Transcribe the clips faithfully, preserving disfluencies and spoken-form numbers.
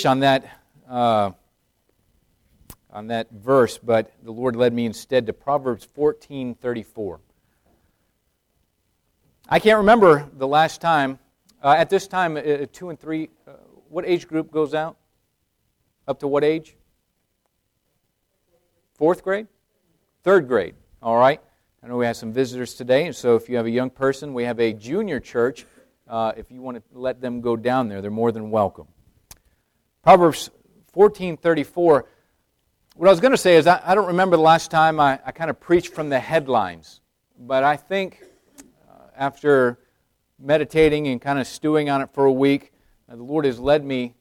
preach on that uh, on that verse, but the Lord led me instead to Proverbs fourteen thirty-four. I can't remember the last time. Uh, at this time, uh, two and three, uh, what age group goes out? Up to what age? Fourth grade? Third grade. All right. I know we have some visitors today, and so if you have a young person, we have a junior church. Uh, if you want to let them go down there, they're more than welcome. Proverbs fourteen thirty-four. What I was going to say is I, I don't remember the last time I, I kind of preached from the headlines, but I think uh, after meditating and kind of stewing on it for a week, uh, the Lord has led me,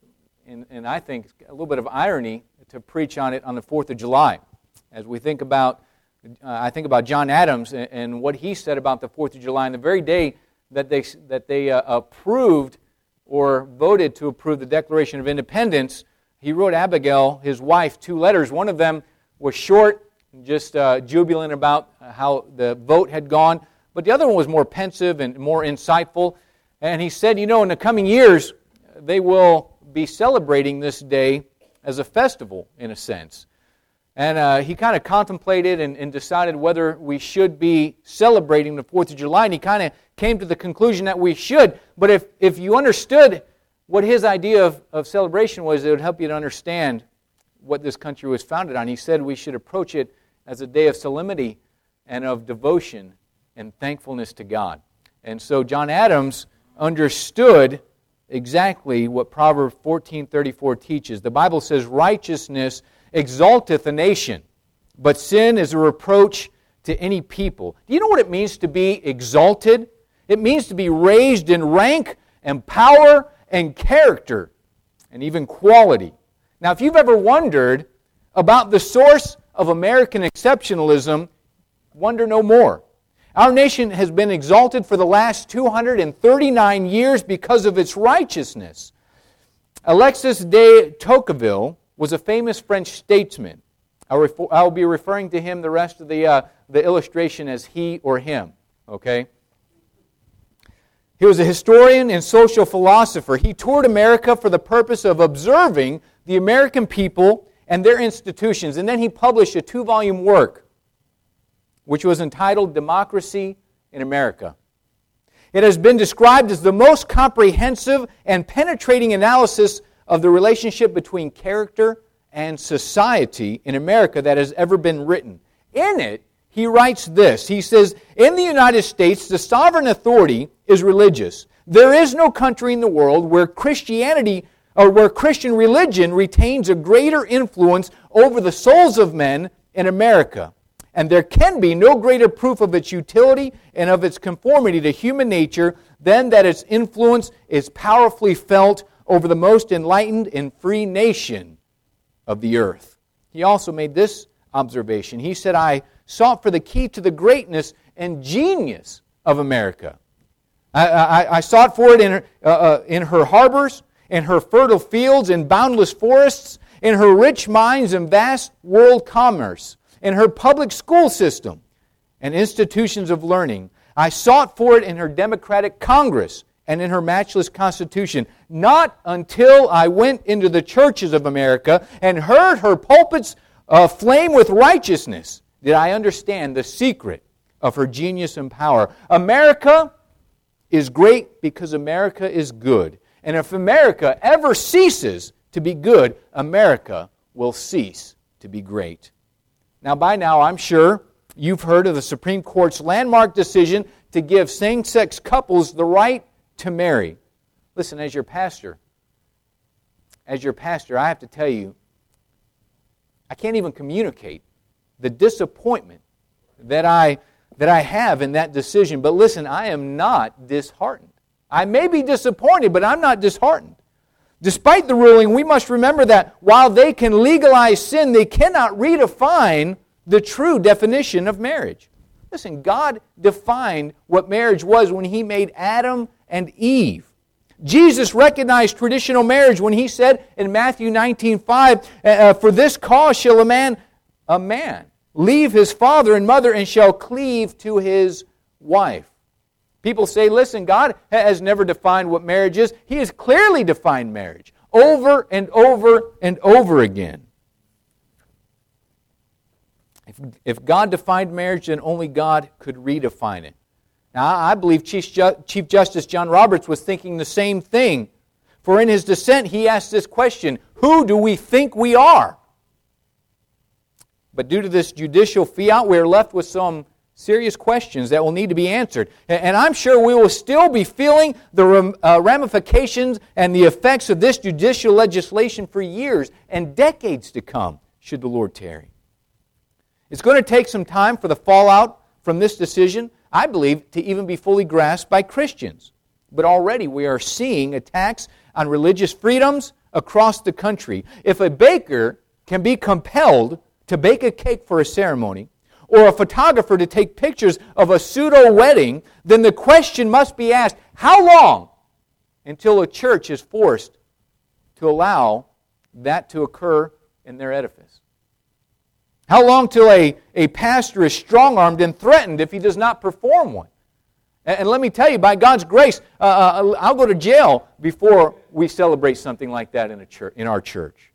in, and I think a little bit of irony, to preach on it on the fourth of July. As we think about, uh, I think about John Adams and, and what he said about the fourth of July, and the very day that they that they uh, approved or voted to approve the Declaration of Independence, he wrote Abigail, his wife, two letters. One of them was short, just uh, jubilant about how the vote had gone, but the other one was more pensive and more insightful. And he said, you know, in the coming years, they will be celebrating this day as a festival, in a sense. And uh, he kind of contemplated and, and decided whether we should be celebrating the fourth of July, and he kind of came to the conclusion that we should. But if, if you understood what his idea of, of celebration was, it would help you to understand what this country was founded on. He said we should approach it as a day of solemnity and of devotion and thankfulness to God. And so John Adams understood exactly what Proverbs fourteen thirty-four teaches. The Bible says, righteousness exalteth a nation, but sin is a reproach to any people. Do you know what it means to be exalted? It means to be raised in rank and power and character and even quality. Now, if you've ever wondered about the source of American exceptionalism, wonder no more. Our nation has been exalted for the last two hundred thirty-nine years because of its righteousness. Alexis de Tocqueville was a famous French statesman. I'll, refer, I'll be referring to him the rest of the, uh, the illustration as he or him. Okay? He was a historian and social philosopher. He toured America for the purpose of observing the American people and their institutions. And then he published a two-volume work, which was entitled Democracy in America. It has been described as the most comprehensive and penetrating analysis of the relationship between character and society in America that has ever been written. In it, he writes this. He says, in the United States, the sovereign authority is religious. There is no country in the world where Christianity or where Christian religion retains a greater influence over the souls of men in America. And there can be no greater proof of its utility and of its conformity to human nature than that its influence is powerfully felt over the most enlightened and free nation of the earth. He also made this observation. He said, I sought for the key to the greatness and genius of America. I, I, I sought for it in her, uh, uh, in her harbors, in her fertile fields and boundless forests, in her rich mines and vast world commerce, in her public school system and institutions of learning. I sought for it in her democratic Congress and in her matchless Constitution. Not until I went into the churches of America and heard her pulpits uh, flame with righteousness did I understand the secret of her genius and power. America is great because America is good. And if America ever ceases to be good, America will cease to be great. Now, by now, I'm sure you've heard of the Supreme Court's landmark decision to give same-sex couples the right to marry. Listen, as your pastor, as your pastor, I have to tell you, I can't even communicate the disappointment that I that I have in that decision. But listen, I am not disheartened. I may be disappointed, but I'm not disheartened. Despite the ruling, we must remember that while they can legalize sin, they cannot redefine the true definition of marriage. Listen, God defined what marriage was when He made Adam and Eve. Jesus recognized traditional marriage when He said in Matthew nineteen five, uh, for this cause shall a man, a man, leave his father and mother and shall cleave to his wife. People say, listen, God has never defined what marriage is. He has clearly defined marriage. over and over and over again. If, if God defined marriage, then only God could redefine it. Now, I believe Chief, Ju- Chief Justice John Roberts was thinking the same thing. For in his dissent, he asked this question, who do we think we are? But due to this judicial fiat, we are left with some serious questions that will need to be answered. And I'm sure we will still be feeling the ramifications and the effects of this judicial legislation for years and decades to come, should the Lord tarry. It's going to take some time for the fallout from this decision, I believe, to even be fully grasped by Christians. But already we are seeing attacks on religious freedoms across the country. If a baker can be compelled to bake a cake for a ceremony, or a photographer to take pictures of a pseudo-wedding, then the question must be asked, how long until a church is forced to allow that to occur in their edifice? How long till a, a pastor is strong-armed and threatened if he does not perform one? And, and let me tell you, by God's grace, uh, uh, I'll go to jail before we celebrate something like that in a church, in our church.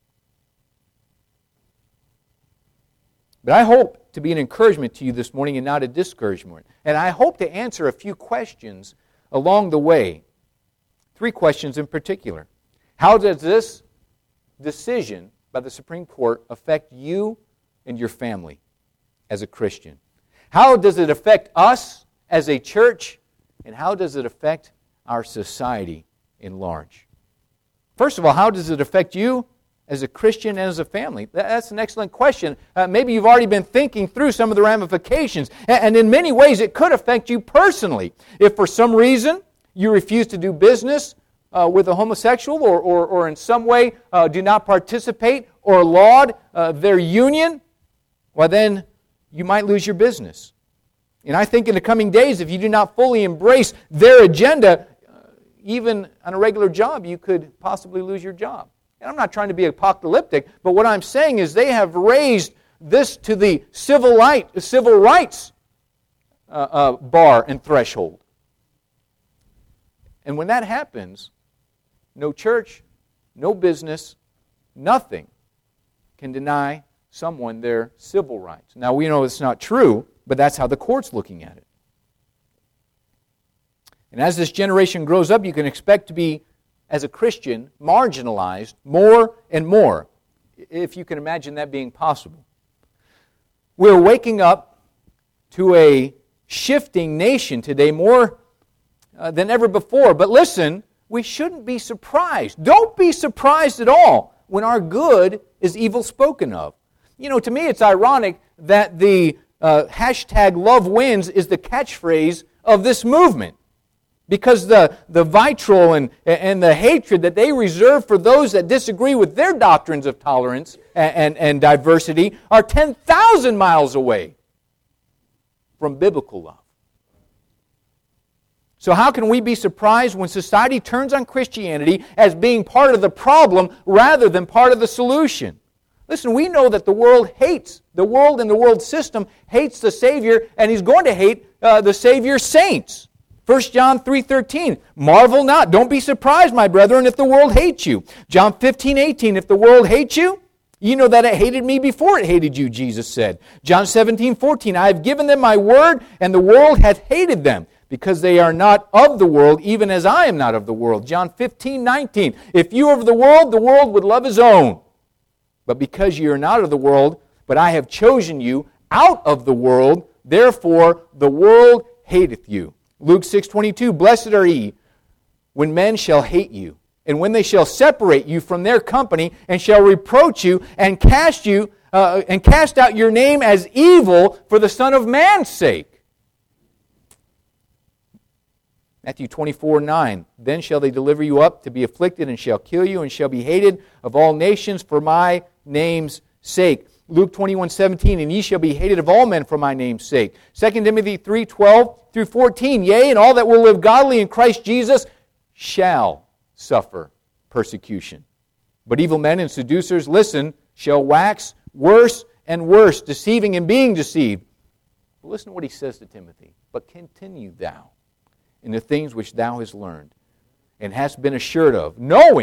But I hope to be an encouragement to you this morning and not a discouragement. And I hope to answer a few questions along the way. Three questions in particular. How does this decision by the Supreme Court affect you and your family as a Christian? How does it affect us as a church? And how does it affect our society in large? First of all, how does it affect you as a Christian and as a family? That's an excellent question. Uh, maybe you've already been thinking through some of the ramifications. And in many ways, it could affect you personally. If for some reason you refuse to do business uh, with a homosexual or, or, or in some way uh, do not participate or laud uh, their union, well then you might lose your business. And I think in the coming days, if you do not fully embrace their agenda, uh, even on a regular job, you could possibly lose your job. And I'm not trying to be apocalyptic, but what I'm saying is they have raised this to the civil, right, civil rights uh, uh, bar and threshold. And when that happens, no church, no business, nothing can deny someone their civil rights. Now, we know it's not true, but that's how the court's looking at it. And as this generation grows up, you can expect to be, as a Christian, marginalized more and more, if you can imagine that being possible. We're waking up to a shifting nation today more uh, than ever before. But listen, we shouldn't be surprised. Don't be surprised at all when our good is evil spoken of. You know, to me it's ironic that the uh, hashtag love wins is the catchphrase of this movement. Because the, the vitriol and, and the hatred that they reserve for those that disagree with their doctrines of tolerance and, and, and diversity are ten thousand miles away from biblical love. So how can we be surprised when society turns on Christianity as being part of the problem rather than part of the solution? Listen, we know that the world hates, the world and the world system hates the Savior, and He's going to hate uh, the Savior's saints. First John three thirteen, marvel not, don't be surprised, my brethren, if the world hates you. John fifteen eighteen, if the world hates you, you know that it hated me before it hated you, Jesus said. John seventeen fourteen, I have given them my word, and the world hath hated them, because they are not of the world, even as I am not of the world. John fifteen nineteen, if you were of the world, the world would love his own. But because you are not of the world, but I have chosen you out of the world, therefore the world hateth you. Luke six twenty-two, blessed are ye when men shall hate you, and when they shall separate you from their company, and shall reproach you, and cast you, uh, and cast out your name as evil for the Son of Man's sake. Matthew twenty-four nine, then shall they deliver you up to be afflicted, and shall kill you, and shall be hated of all nations for my name's sake. Luke twenty-one seventeen, and ye shall be hated of all men for my name's sake. Second Timothy three twelve through fourteen, yea, and all that will live godly in Christ Jesus shall suffer persecution. But evil men and seducers, listen, shall wax worse and worse, deceiving and being deceived. But listen to what he says to Timothy. But continue thou in the things which thou hast learned, and hast been assured of, knowing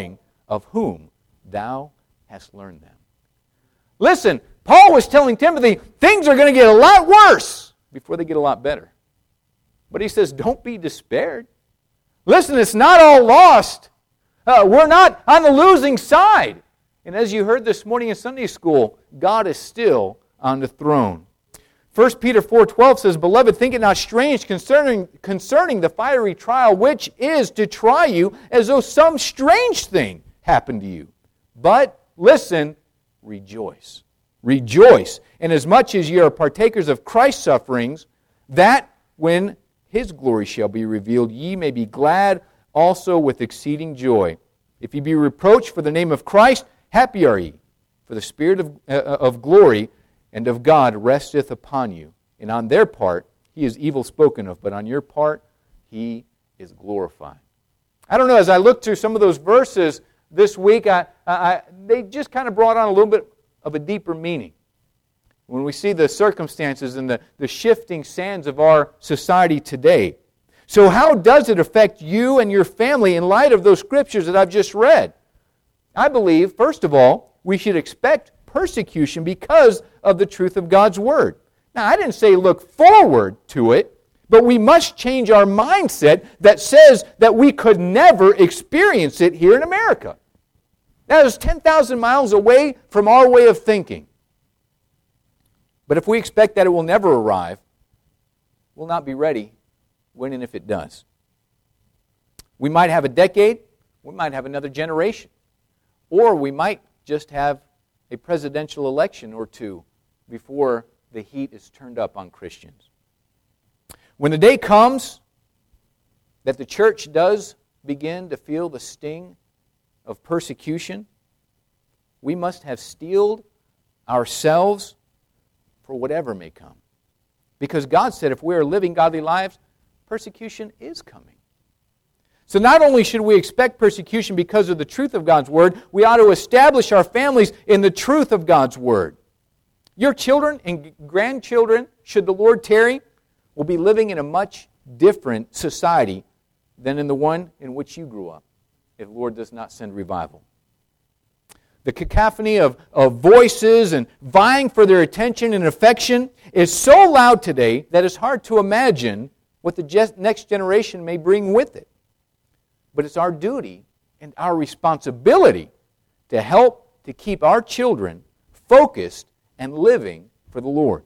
of whom thou hast learned them. Listen, Paul was telling Timothy, things are going to get a lot worse before they get a lot better. But he says, don't be despaired. Listen, it's not all lost. Uh, we're not on the losing side. And as you heard this morning in Sunday school, God is still on the throne. First Peter four twelve says, Beloved, think it not strange concerning, concerning the fiery trial, which is to try you as though some strange thing happened to you. But, listen, rejoice. Rejoice, inasmuch as ye are partakers of Christ's sufferings, that when His glory shall be revealed, ye may be glad also with exceeding joy. If ye be reproached for the name of Christ, happy are ye, for the Spirit of, uh, of glory and of God resteth upon you. And on their part, He is evil spoken of, but on your part, He is glorified. I don't know, as I looked through some of those verses this week, I, I, they just kind of brought on a little bit of a deeper meaning. When we see the circumstances and the, the shifting sands of our society today. So how does it affect you and your family in light of those scriptures that I've just read? I believe, first of all, we should expect persecution because of the truth of God's Word. Now, I didn't say look forward to it, but we must change our mindset that says that we could never experience it here in America. That is ten thousand miles away from our way of thinking. But if we expect that it will never arrive, we'll not be ready when and if it does. We might have a decade, we might have another generation, or we might just have a presidential election or two before the heat is turned up on Christians. When the day comes that the church does begin to feel the sting of persecution, we must have steeled ourselves for whatever may come. Because God said if we are living godly lives, persecution is coming. So not only should we expect persecution because of the truth of God's Word, we ought to establish our families in the truth of God's Word. Your children and grandchildren, should the Lord tarry, will be living in a much different society than in the one in which you grew up, if the Lord does not send revival. The cacophony of, of voices and vying for their attention and affection is so loud today that it's hard to imagine what the je- next generation may bring with it. But it's our duty and our responsibility to help to keep our children focused and living for the Lord.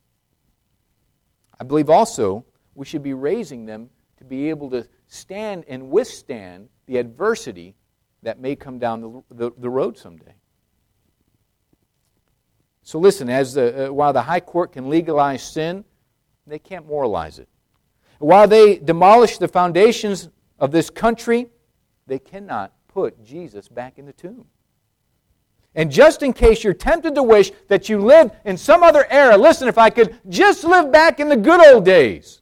I believe also we should be raising them to be able to stand and withstand the adversity that may come down the, the, the road someday. So listen, as the, uh, while the high court can legalize sin, they can't moralize it. While they demolish the foundations of this country, they cannot put Jesus back in the tomb. And just in case you're tempted to wish that you lived in some other era, listen, if I could just live back in the good old days,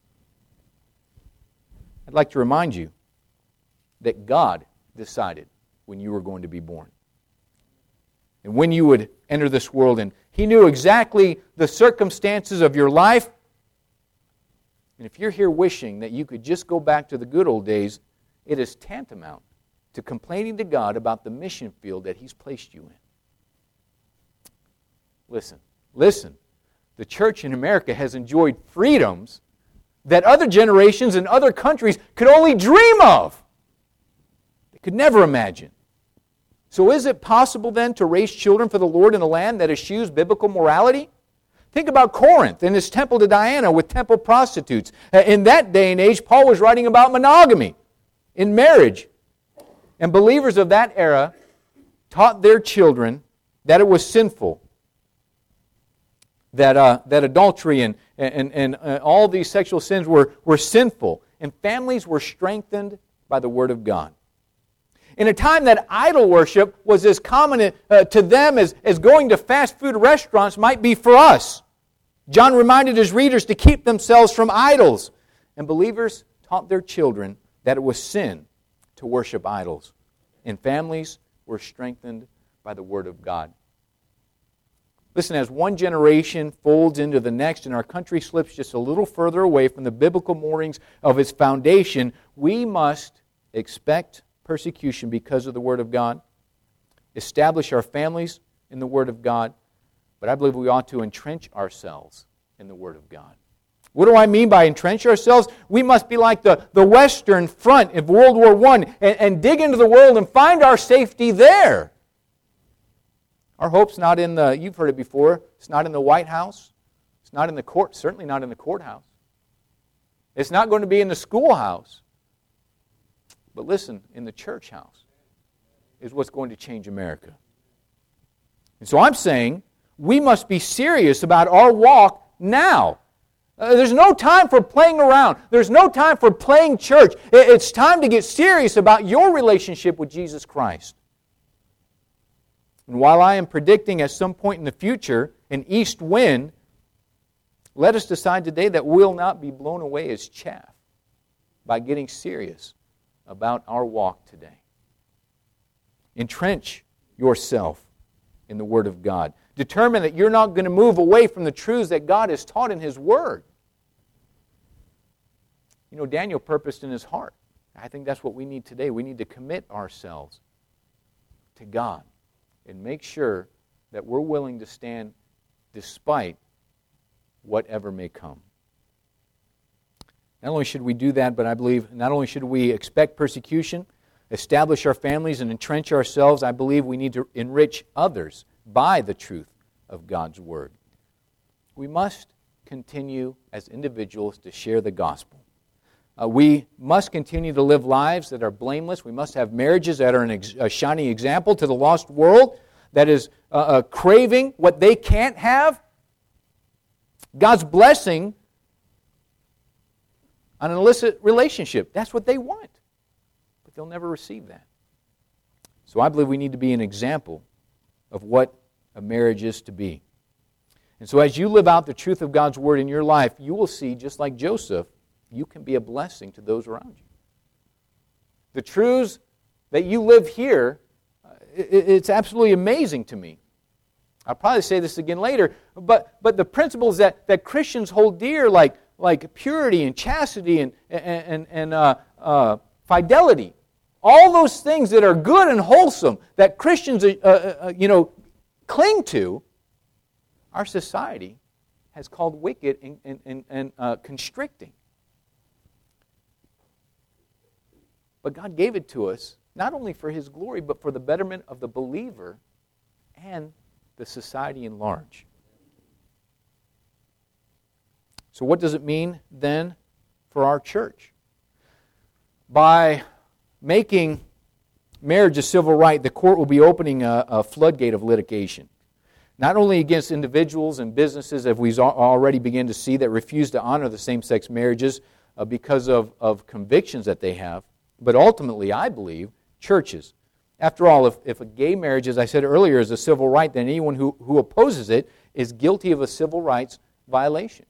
I'd like to remind you that God decided when you were going to be born and when you would enter this world, and He knew exactly the circumstances of your life. And if you're here wishing that you could just go back to the good old days, it is tantamount to complaining to God about the mission field that He's placed you in. Listen, listen. The church in America has enjoyed freedoms that other generations in other countries could only dream of. They could never imagine. So is it possible then to raise children for the Lord in a land that eschews biblical morality? Think about Corinth and its temple to Diana with temple prostitutes. In that day and age, Paul was writing about monogamy in marriage. And believers of that era taught their children that it was sinful, that uh, that adultery and, and, and uh, all these sexual sins were, were sinful, and families were strengthened by the Word of God. In a time that idol worship was as common uh, to them as, as going to fast food restaurants might be for us. John reminded his readers to keep themselves from idols. And believers taught their children that it was sin to worship idols. And families were strengthened by the Word of God. Listen, as one generation folds into the next and our country slips just a little further away from the biblical moorings of its foundation, we must expect persecution because of the Word of God, establish our families in the Word of God, but I believe we ought to entrench ourselves in the Word of God. What do I mean by entrench ourselves? We must be like the, the Western Front of World War One and, and dig into the world and find our safety there. Our hope's not in the, you've heard it before, it's not in the White House. It's not in the court, certainly not in the courthouse. It's not going to be in the schoolhouse. But listen, in the church house is what's going to change America. And so I'm saying we must be serious about our walk now. Uh, there's no time for playing around. There's no time for playing church. It's time to get serious about your relationship with Jesus Christ. And while I am predicting at some point in the future an east wind, let us decide today that we'll not be blown away as chaff by getting serious about our walk today. Entrench yourself in the Word of God. Determine that you're not going to move away from the truths that God has taught in His Word. You know, Daniel purposed in his heart. I think that's what we need today. We need to commit ourselves to God and make sure that we're willing to stand despite whatever may come. Not only should we do that, but I believe not only should we expect persecution, establish our families, and entrench ourselves, I believe we need to enrich others by the truth of God's Word. We must continue as individuals to share the gospel. Uh, we must continue to live lives that are blameless. We must have marriages that are an ex- a shining example to the lost world that is uh, uh, craving what they can't have. God's blessing on an illicit relationship. That's what they want. But they'll never receive that. So I believe we need to be an example of what a marriage is to be. And so as you live out the truth of God's Word in your life, you will see, just like Joseph, you can be a blessing to those around you. The truths that you live here, it's absolutely amazing to me. I'll probably say this again later, but but the principles that, that Christians hold dear, like like purity and chastity and and and uh, uh, fidelity, all those things that are good and wholesome that Christians uh, uh, you know cling to, our society has called wicked and and, and, and uh, constricting. But God gave it to us not only for His glory, but for the betterment of the believer and the society in large. So what does it mean then for our church? By making marriage a civil right, the court will be opening a, a floodgate of litigation. Not only against individuals and businesses, as we've already begun to see, that refuse to honor the same-sex marriages uh, because of, of convictions that they have, but ultimately, I believe, churches. After all, if, if a gay marriage, as I said earlier, is a civil right, then anyone who, who opposes it is guilty of a civil rights violation.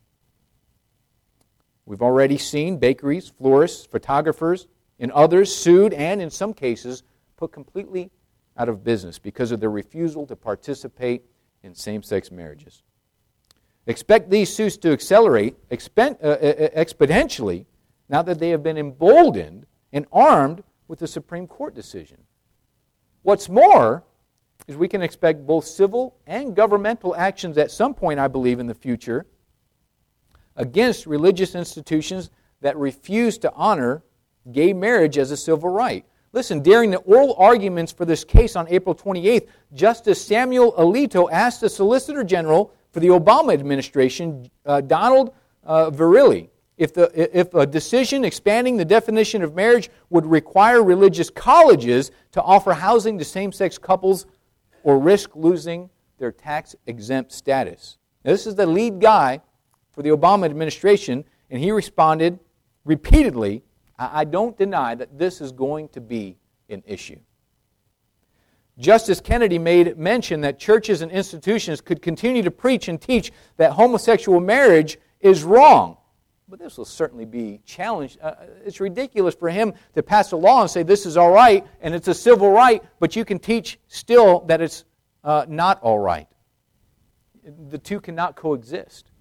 We've already seen bakeries, florists, photographers, and others sued and, in some cases, put completely out of business because of their refusal to participate in same-sex marriages. Expect these suits to accelerate expen- uh, exponentially now that they have been emboldened and armed with the Supreme Court decision. What's more is we can expect both civil and governmental actions at some point, I believe, in the future against religious institutions that refuse to honor gay marriage as a civil right. Listen, during the oral arguments for this case on April twenty-eighth, Justice Samuel Alito asked the Solicitor General for the Obama administration, uh, Donald uh, Verrilli, If, the, if a decision expanding the definition of marriage would require religious colleges to offer housing to same-sex couples or risk losing their tax-exempt status. Now, this is the lead guy for the Obama administration, and he responded repeatedly, I, I don't deny that this is going to be an issue. Justice Kennedy made mention that churches and institutions could continue to preach and teach that homosexual marriage is wrong. But this will certainly be challenged. Uh, it's ridiculous for him to pass a law and say this is all right and it's a civil right, but you can teach still that it's uh, not all right. The two cannot coexist.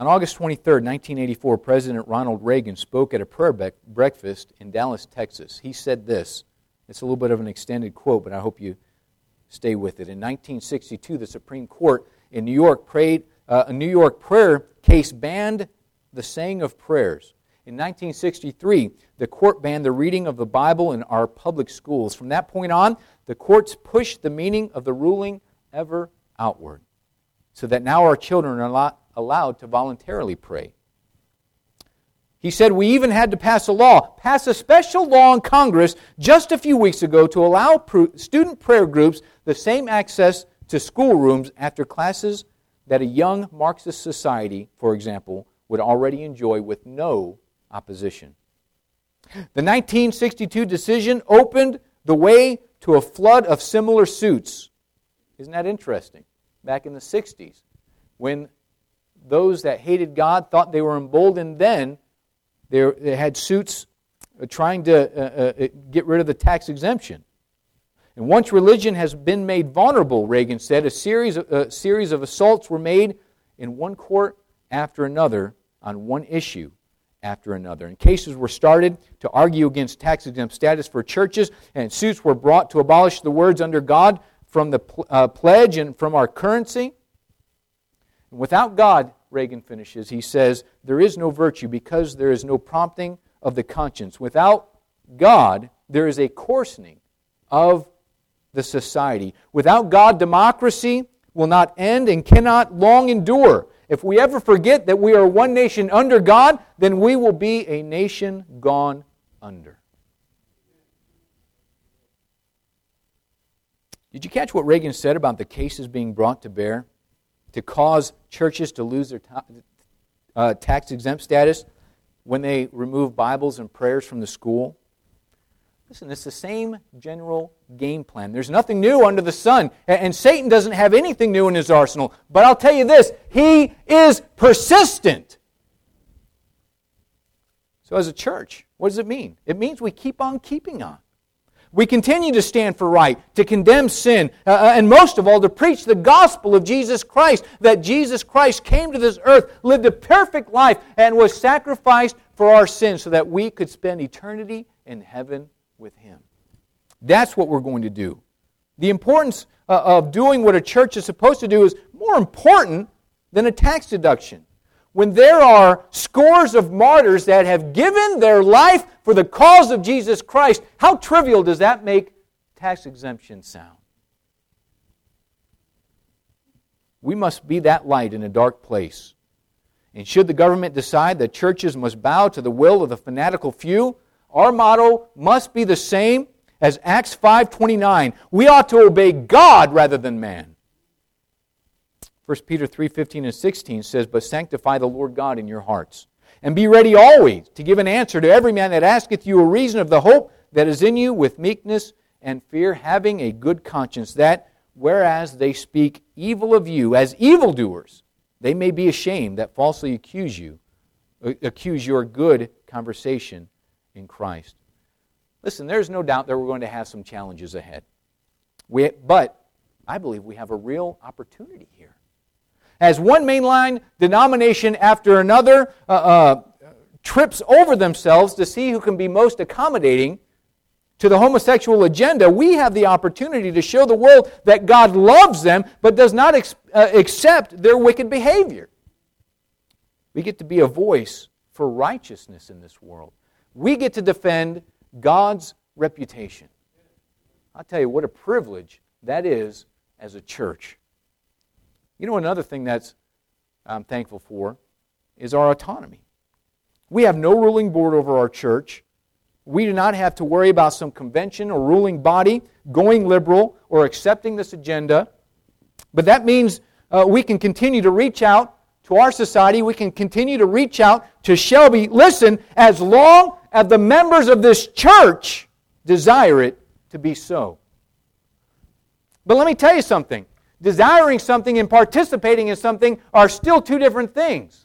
On August twenty-third, nineteen eighty-four, President Ronald Reagan spoke at a prayer be- breakfast in Dallas, Texas. He said this. It's a little bit of an extended quote, but I hope you stay with it. In nineteen sixty-two, the Supreme Court in New York prayed, uh, a New York prayer case banned the saying of prayers. In nineteen sixty-three, the court banned the reading of the Bible in our public schools. From that point on, the courts pushed the meaning of the ruling ever outward, so that now our children are not allowed to voluntarily pray. He said we even had to pass a law, pass a special law in Congress just a few weeks ago to allow pr- student prayer groups the same access to schoolrooms after classes that a young Marxist society, for example, would already enjoy with no opposition. The nineteen sixty-two decision opened the way to a flood of similar suits. Isn't that interesting? Back in the sixties, when those that hated God thought they were emboldened then, they, they had suits trying to uh, uh, get rid of the tax exemption. And once religion has been made vulnerable, Reagan said, a series of, a series of assaults were made in one court after another on one issue after another. And cases were started to argue against tax-exempt status for churches, and suits were brought to abolish the words under God from the uh, pledge and from our currency. Without God, Reagan finishes, he says, there is no virtue because there is no prompting of the conscience. Without God, there is a coarsening of the society. Without God, democracy will not end and cannot long endure. If we ever forget that we are one nation under God, then we will be a nation gone under. Did you catch what Reagan said about the cases being brought to bear to cause churches to lose their ta- uh, tax-exempt status when they remove Bibles and prayers from the school? Listen, it's the same general game plan. There's nothing new under the sun, and Satan doesn't have anything new in his arsenal. But I'll tell you this, he is persistent. So as a church, what does it mean? It means we keep on keeping on. We continue to stand for right, to condemn sin, uh, and most of all, to preach the gospel of Jesus Christ, that Jesus Christ came to this earth, lived a perfect life, and was sacrificed for our sins so that we could spend eternity in heaven with Him. That's what we're going to do. The importance uh, of doing what a church is supposed to do is more important than a tax deduction. When there are scores of martyrs that have given their life for the cause of Jesus Christ, how trivial does that make tax exemption sound? We must be that light in a dark place. And should the government decide that churches must bow to the will of the fanatical few, our motto must be the same as Acts five twenty-nine. We ought to obey God rather than man. First Peter three fifteen and sixteen says, but sanctify the Lord God in your hearts, and be ready always to give an answer to every man that asketh you a reason of the hope that is in you with meekness and fear, having a good conscience, that whereas they speak evil of you as evildoers, they may be ashamed that falsely accuse you, accuse your good conversation in Christ. Listen, there's no doubt that we're going to have some challenges ahead. We, but I believe we have a real opportunity here. As one mainline denomination after another uh, uh, trips over themselves to see who can be most accommodating to the homosexual agenda, we have the opportunity to show the world that God loves them but does not ex- uh, accept their wicked behavior. We get to be a voice for righteousness in this world. We get to defend God's reputation. I'll tell you what a privilege that is as a church. You know, another thing that's I'm thankful for is our autonomy. We have no ruling board over our church. We do not have to worry about some convention or ruling body going liberal or accepting this agenda. But that means uh, we can continue to reach out to our society. We can continue to reach out to Shelby. Listen, as long as the members of this church desire it to be so. But let me tell you something. Desiring something and participating in something are still two different things.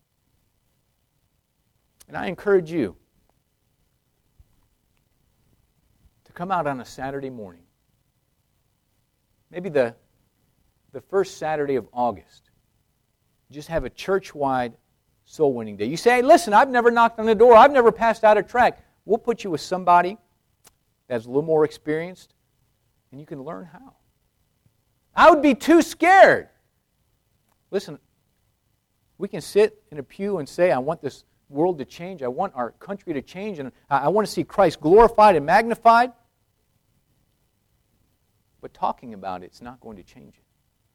And I encourage you to come out on a Saturday morning, maybe the, the first Saturday of August, just have a church-wide soul winning day. You say, hey, listen, I've never knocked on the door. I've never passed out a tract. We'll put you with somebody that's a little more experienced, and you can learn how. I would be too scared. Listen, we can sit in a pew and say, I want this world to change. I want our country to change, and I want to see Christ glorified and magnified. But talking about it's not going to change it.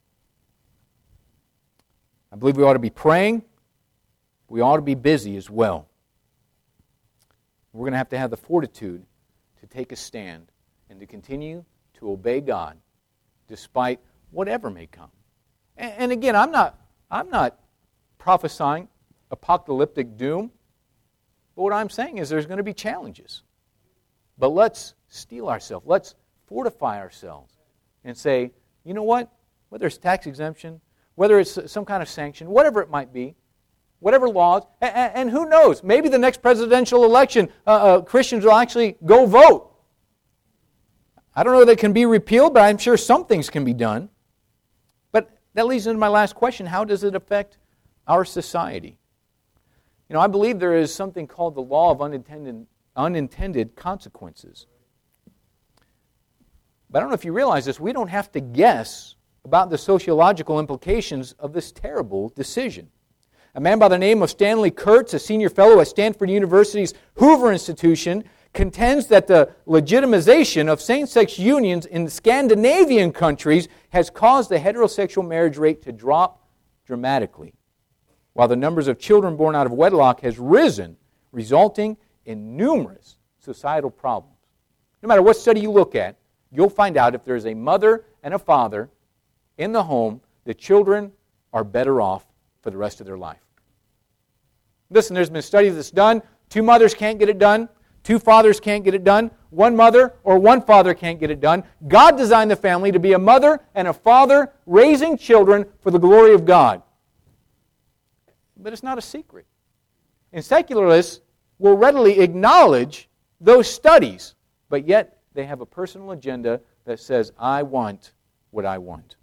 I believe we ought to be praying. We ought to be busy as well. We're going to have to have the fortitude to take a stand and to continue to obey God despite whatever may come. And, and again, I'm not, I'm not prophesying apocalyptic doom, but what I'm saying is there's going to be challenges. But let's steel ourselves. Let's fortify ourselves and say, you know what? Whether it's tax exemption, whether it's some kind of sanction, whatever it might be, whatever laws, and, and who knows, maybe the next presidential election, uh, uh, Christians will actually go vote. I don't know if they can be repealed, but I'm sure some things can be done. But that leads into my last question. How does it affect our society? You know, I believe there is something called the law of unintended, unintended consequences. But I don't know if you realize this, we don't have to guess about the sociological implications of this terrible decision. A man by the name of Stanley Kurtz, a senior fellow at Stanford University's Hoover Institution, contends that the legitimization of same-sex unions in Scandinavian countries has caused the heterosexual marriage rate to drop dramatically, while the numbers of children born out of wedlock has risen, resulting in numerous societal problems. No matter what study you look at, you'll find out if there's a mother and a father in the home, the children are better off for the rest of their life. Listen, there's been studies that's done. Two mothers can't get it done. Two fathers can't get it done. One mother or one father can't get it done. God designed the family to be a mother and a father raising children for the glory of God. But it's not a secret. And secularists will readily acknowledge those studies, but yet they have a personal agenda that says, I want what I want.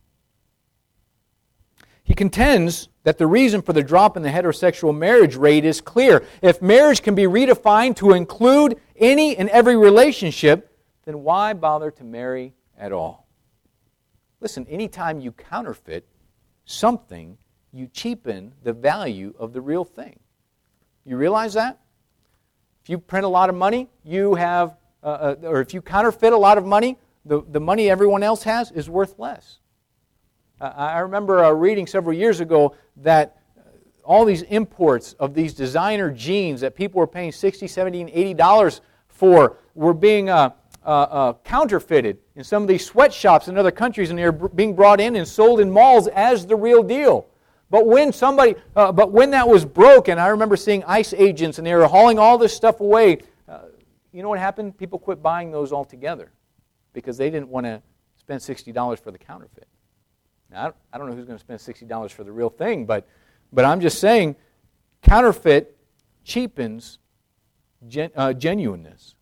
He contends that the reason for the drop in the heterosexual marriage rate is clear. If marriage can be redefined to include any and every relationship, then why bother to marry at all? Listen, anytime you counterfeit something, you cheapen the value of the real thing. You realize that? If you print a lot of money, you have, uh, uh, or if you counterfeit a lot of money, the, the money everyone else has is worth less. I remember uh, reading several years ago that all these imports of these designer jeans that people were paying sixty dollars, seventy dollars, and eighty dollars for were being uh, uh, uh, counterfeited in some of these sweatshops in other countries, and they were being brought in and sold in malls as the real deal. But when somebody, uh, but when that was broken, I remember seeing ICE agents, and they were hauling all this stuff away. Uh, you know what happened? People quit buying those altogether because they didn't want to spend sixty dollars for the counterfeit. Now, I don't know who's going to spend sixty dollars for the real thing, but, but I'm just saying counterfeit cheapens gen, uh, genuineness.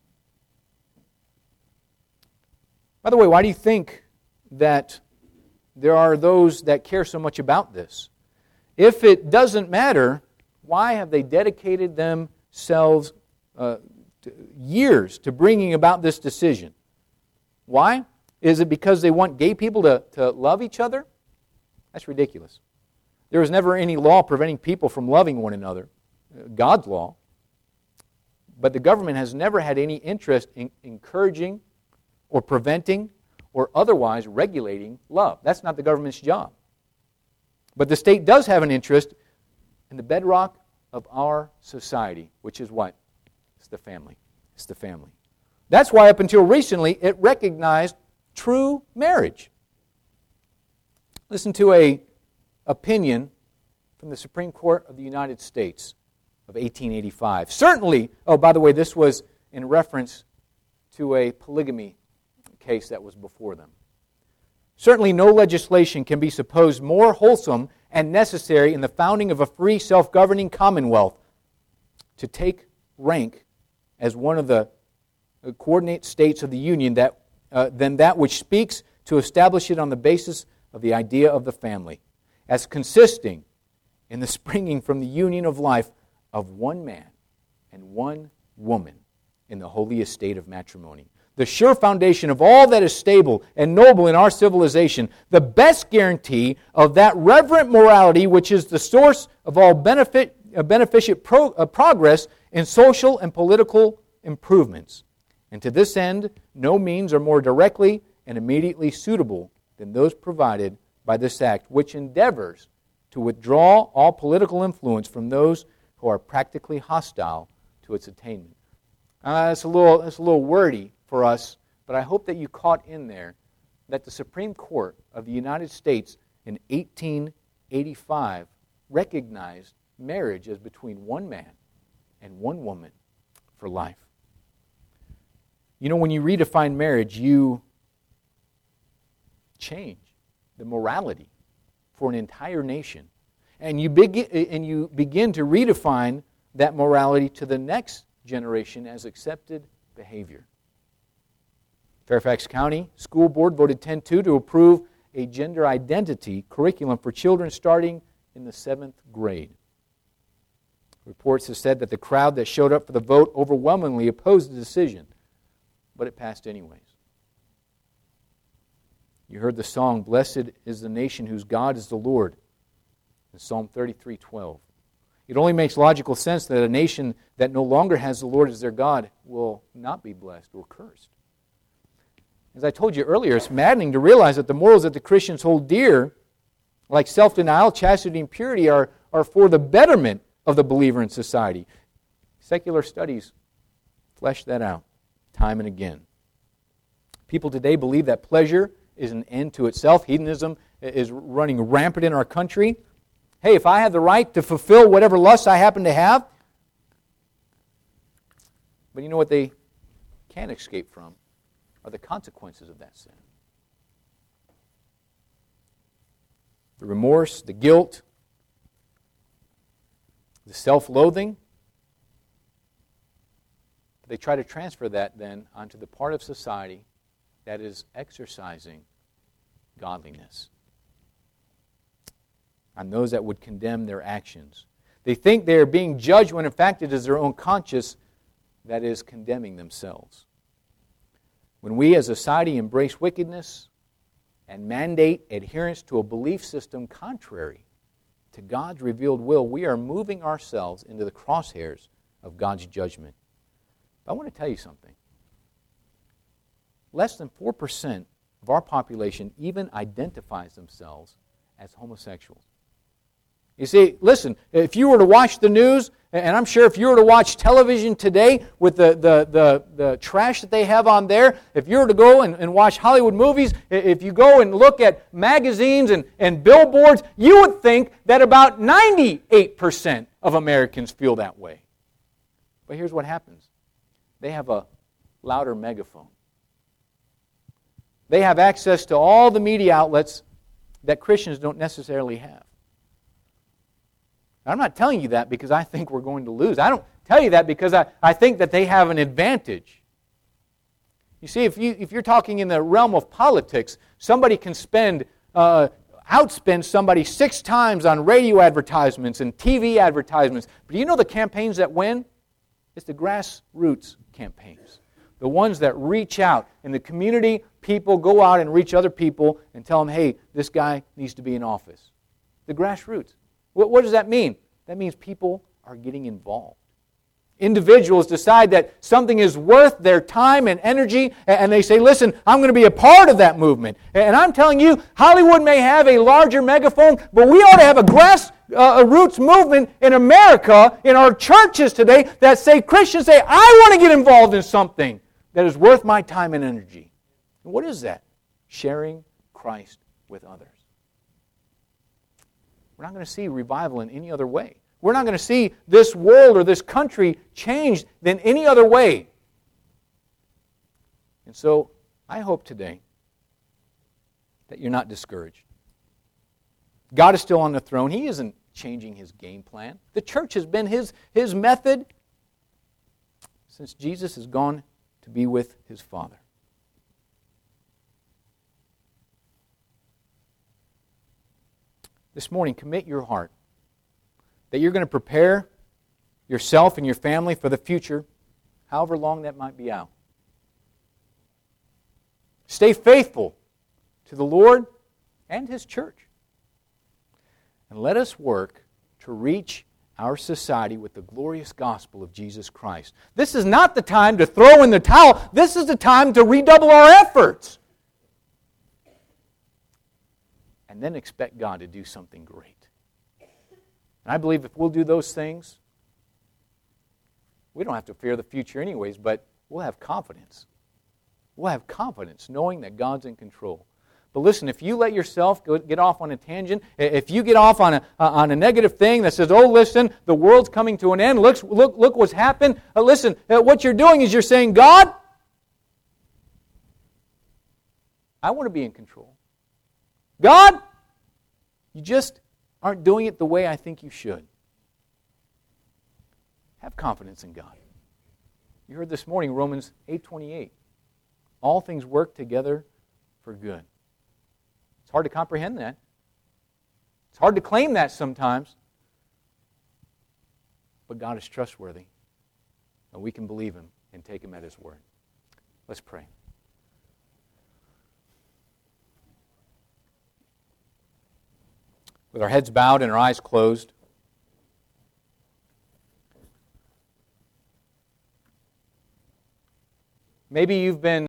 By the way, why do you think that there are those that care so much about this? If it doesn't matter, why have they dedicated themselves uh, to years to bringing about this decision? Why? Is it because they want gay people to, to love each other? That's ridiculous. There was never any law preventing people from loving one another, God's law. But the government has never had any interest in encouraging or preventing or otherwise regulating love. That's not the government's job. But the state does have an interest in the bedrock of our society, which is what? It's the family. It's the family. That's why up until recently it recognized true marriage. Listen to an opinion from the Supreme Court of the United States of eighteen eighty-five. Certainly, oh, by the way, this was in reference to a polygamy case that was before them. Certainly no legislation can be supposed more wholesome and necessary in the founding of a free, self-governing commonwealth to take rank as one of the coordinate states of the Union that, uh, than that which speaks to establish it on the basis of the idea of the family, as consisting in the springing from the union of life of one man and one woman in the holy estate of matrimony. The sure foundation of all that is stable and noble in our civilization, the best guarantee of that reverent morality which is the source of all benefit, uh, beneficent pro, uh, progress in social and political improvements. And to this end, no means are more directly and immediately suitable than those provided by this act, which endeavors to withdraw all political influence from those who are practically hostile to its attainment. Uh, that's a little, that's a little wordy for us, but I hope that you caught in there that the Supreme Court of the United States in eighteen eighty-five recognized marriage as between one man and one woman for life. You know, when you redefine marriage, you change the morality for an entire nation. And you begin, and you begin to redefine that morality to the next generation as accepted behavior. Fairfax County School Board voted ten two to approve a gender identity curriculum for children starting in the seventh grade. Reports have said that the crowd that showed up for the vote overwhelmingly opposed the decision, but it passed anyways. You heard the song, "Blessed is the nation whose God is the Lord," in Psalm thirty-three twelve. It only makes logical sense that a nation that no longer has the Lord as their God will not be blessed or cursed. As I told you earlier, it's maddening to realize that the morals that the Christians hold dear, like self-denial, chastity, and purity, are, are for the betterment of the believer in society. Secular studies flesh that out time and again. People today believe that pleasure is an end to itself. Hedonism is running rampant in our country. Hey, if I have the right to fulfill whatever lusts I happen to have, but you know what they can't escape from are the consequences of that sin. The remorse, the guilt, the self-loathing. They try to transfer that then onto the part of society that is exercising godliness, on those that would condemn their actions. They think they are being judged when in fact it is their own conscience that is condemning themselves. When we as a society embrace wickedness and mandate adherence to a belief system contrary to God's revealed will, we are moving ourselves into the crosshairs of God's judgment. But I want to tell you something. Less than four percent of our population even identifies themselves as homosexuals. You see, listen, if you were to watch the news, and I'm sure if you were to watch television today with the, the, the, the trash that they have on there, if you were to go and, and watch Hollywood movies, if you go and look at magazines and, and billboards, you would think that about ninety-eight percent of Americans feel that way. But here's what happens. They have a louder megaphone. They have access to all the media outlets that Christians don't necessarily have. I'm not telling you that because I think we're going to lose. I don't tell you that because I, I think that they have an advantage. You see, if, you, if you're talking in the realm of politics, somebody can spend, uh, outspend somebody six times on radio advertisements and T V advertisements. But do you know the campaigns that win? It's the grassroots campaigns. The ones that reach out. In the community, people go out and reach other people and tell them, hey, this guy needs to be in office. The grassroots. What, what does that mean? That means people are getting involved. Individuals decide that something is worth their time and energy, and they say, listen, I'm going to be a part of that movement. And I'm telling you, Hollywood may have a larger megaphone, but we ought to have a grassroots movement in America, in our churches today, that say, Christians say, I want to get involved in something that is worth my time and energy. And what is that? Sharing Christ with others. We're not going to see revival in any other way. We're not going to see this world or this country changed in any other way. And so, I hope today that you're not discouraged. God is still on the throne. He isn't changing His game plan. The church has been His, His method since Jesus has gone to be with His Father. This morning, commit your heart that you're going to prepare yourself and your family for the future, however long that might be out. Stay faithful to the Lord and His church. And let us work to reach our society with the glorious gospel of Jesus Christ. This is not the time to throw in the towel. This is the time to redouble our efforts. And then expect God to do something great. And I believe if we'll do those things, we don't have to fear the future anyways, but we'll have confidence. We'll have confidence knowing that God's in control. But listen, if you let yourself go, get off on a tangent, if you get off on a, uh, on a negative thing that says, oh, listen, the world's coming to an end, look, look, look what's happened. Uh, listen, uh, what you're doing is you're saying, God, I want to be in control. God, you just aren't doing it the way I think you should. Have confidence in God. You heard this morning, Romans eight twenty-eight. All things work together for good. It's hard to comprehend that. It's hard to claim that sometimes. But God is trustworthy. And we can believe Him and take Him at His word. Let's pray. With our heads bowed and our eyes closed, maybe you've been